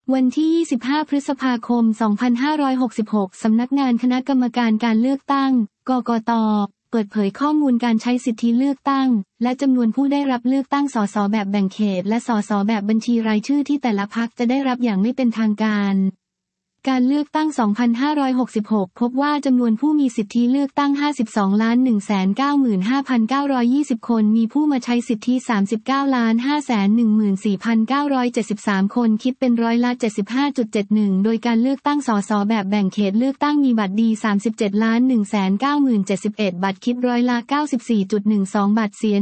วันที่ 25 พฤษภาคม 2566 สำนักงานคณะกรรมการการเลือกตั้ง กกต.เปิดเผยข้อมูลการใช้สิทธิเลือกตั้งและจำนวนผู้ได้รับเลือกตั้งสสแบบแบ่งเขตและสสแบบบัญชีรายชื่อที่แต่ละพรรคจะได้รับอย่างไม่เป็นทางการการเลือกตั้ง 2566 พบว่าจำนวนผู้มีสิทธิเลือกตั้ง 52,195,920 คนมีผู้มาใช้สิทธิ 39,514,973 คนคิดเป็นร้อยละ 75.71 โดยการเลือกตั้งสสแบบแบ่งเขตเลือกตั้งมีบัตรดี 37,190,071 บัตรคิดร้อยละ 94.12 บัตรเสีย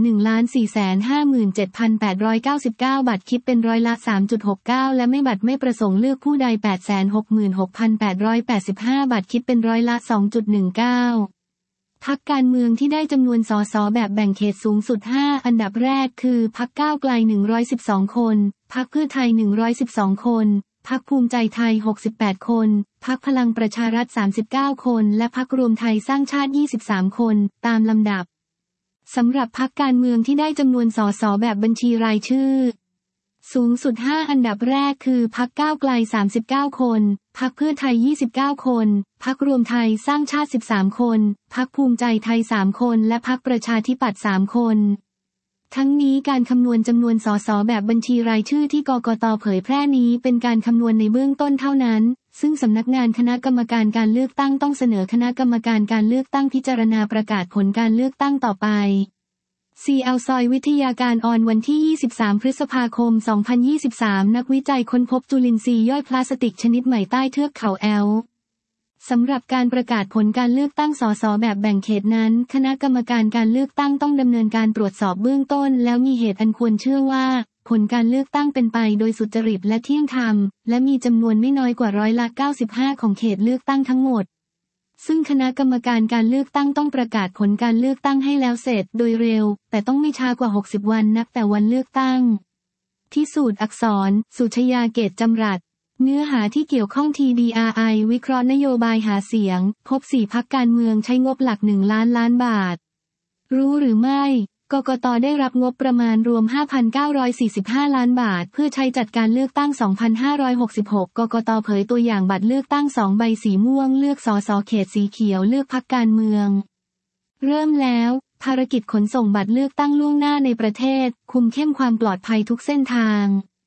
1,457,899 บัตรคิดเป็นร้อยละ 3.69 และไม่บัตรไม่ประสงค์เลือกผู้ใด 866,885 บัตรคิดเป็นร้อยละ 2.19 พรรคการเมืองที่ได้จำนวนสสแบบแบ่งเขตสูงสุด 5 อันดับแรกคือพรรคก้าวไกล 112 คน พรรคเพื่อไทย 112 คน พรรคภูมิใจไทย 68 คน พรรคพลังประชารัฐ 39 คน และพรรครวมไทยสร้างชาติ 23 คน ตามลำดับ สำหรับพรรคการเมืองที่ได้จำนวนสสแบบบัญชีรายชื่อสูงสุด 5 อันดับแรกคือพรรคก้าวไกล 39 คน พรรคเพื่อไทย 29 คน พรรครวมไทยสร้างชาติ 13 คน พรรคภูมิใจไทย 3 คน และพรรคประชาธิปัตย์ 3 คน ทั้งนี้การคำนวณจำนวนสสแบบบัญชีรายชื่อที่กกต.เผยแพร่นี้เป็นการคำนวณในเบื้องต้นเท่านั้น ซึ่งสำนักงานคณะกรรมการการเลือกตั้งต้องเสนอคณะกรรมการการเลือกตั้งพิจารณาประกาศผลการเลือกตั้งต่อไปCL ซอยวิทยาการออนวันที่ 23 พฤษภาคม 2023 นักวิจัยค้นพบจุลินทรีย์ย่อยพลาสติกชนิดใหม่ใต้เทือกเขาแอลป์สำหรับการประกาศผลการเลือกตั้งสสแบบแบ่งเขตนั้นคณะกรรมการการเลือกตั้งต้องดำเนินการตรวจสอบเบื้องต้นแล้วมีเหตุอันควรเชื่อว่าผลการเลือกตั้งเป็นไปโดยสุจริตและเที่ยงธรรมและมีจำนวนไม่น้อยกว่าร้อยละ 95 ของเขตเลือกตั้งทั้งหมดซึ่งคณะกรรมการการเลือกตั้งต้องประกาศผลการเลือกตั้งให้แล้วเสร็จโดยเร็วแต่ต้องไม่ช้ากว่า 60 วันนับแต่วันเลือกตั้งที่สูตรอักษรสุชยาเกตจำรัดเนื้อหาที่เกี่ยวข้อง TDRI วิเคราะห์นโยบายหาเสียงพบ4 พรรคการเมืองใช้งบหลัก1 ล้านล้านบาทรู้หรือไม่กกต.ได้รับงบประมาณรวม 5,945 ล้านบาทเพื่อใช้จัดการเลือกตั้ง 2566 กกต.เผยตัวอย่างบัตรเลือกตั้ง2 ใบสีม่วงเลือกสสเขตสีเขียวเลือกพรรคการเมืองเริ่มแล้วภารกิจขนส่งบัตรเลือกตั้งล่วงหน้าในประเทศคุมเข้มความปลอดภัยทุกเส้นทาง